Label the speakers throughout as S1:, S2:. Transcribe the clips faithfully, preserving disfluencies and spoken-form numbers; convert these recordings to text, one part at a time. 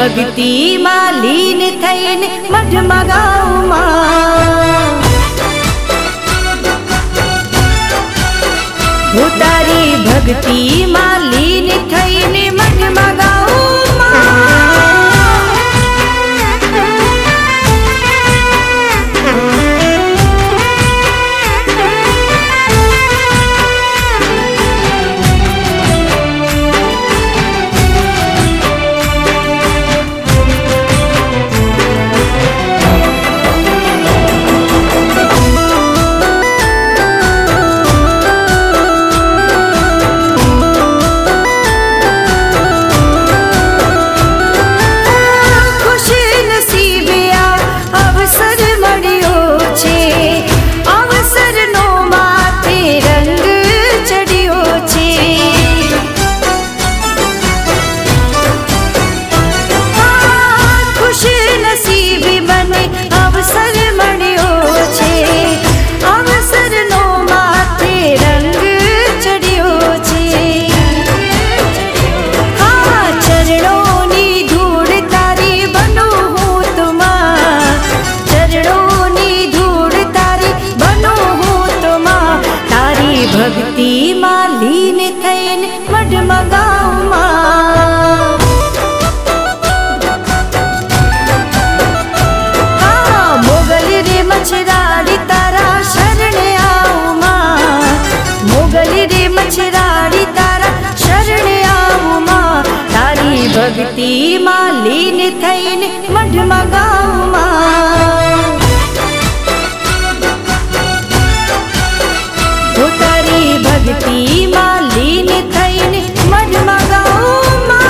S1: भक्ति में लीन थईने मढमगाऊं मां। हो तारी भक्ति में लीन थईने मढमगाऊं मां। भक्ति में लीन थईने मढमगाऊं मां। हाँ मोगल रे मछराड़ी तारा शरण आऊं मां। मोगल रे मछराड़ी तारा शरण आऊं मां। तारी भक्ति में लीन थईने मढमगाऊं मां। भक्ति में लीन थईने मढमगाऊं मां।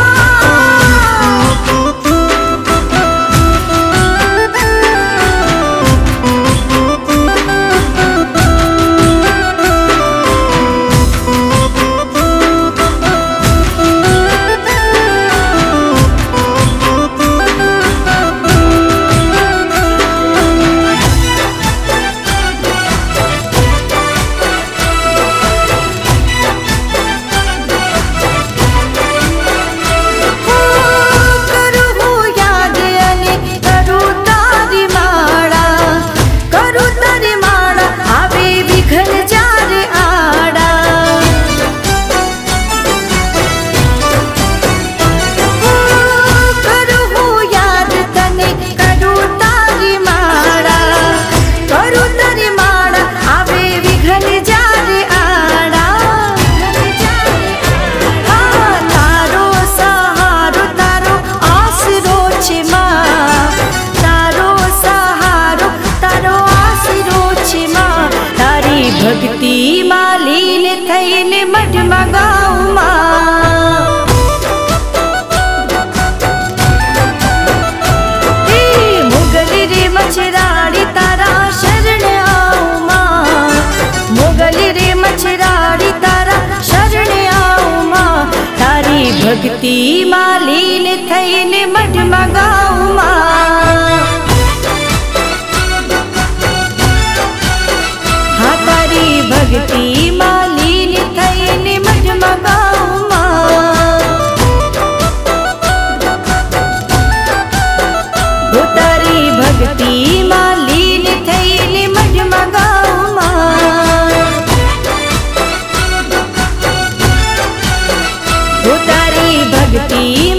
S1: भक्ति में लीन थईने मढमगाऊं मां। मोगल रे मछराड़ी तारा शरण आऊं मां। मोगल रे मछराड़ी तारा शरण आऊं मां। तारी भक्ति में लीन थईने मढमगाऊं मां। भक्ति में लीन थईने मढमगाऊं मां। हो तारी भक्ति में लीन थईने मढमगाऊं मां। हो तारी भक्ति